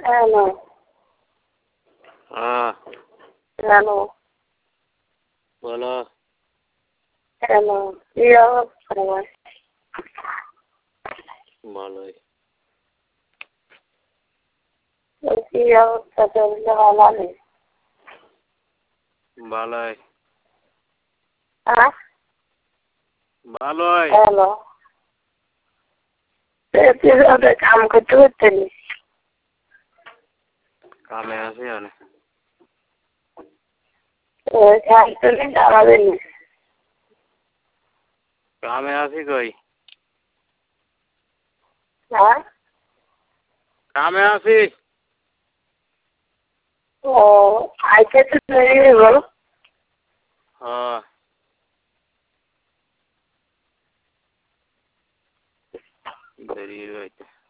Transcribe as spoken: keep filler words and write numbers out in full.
Hello. हाँ Hello. बोलो। Hello. Iya, pernah. Malay. Iya, satu jalan ni. Malay. Ah? Malay. Hello. Tapi ada kamu ketutup ni. Kami asih ya nih. Eh, kan tu ni dah ada ni. Kami asih koi. Ah? Kami asih. Oh, aja tu ni bro. हाँ दरी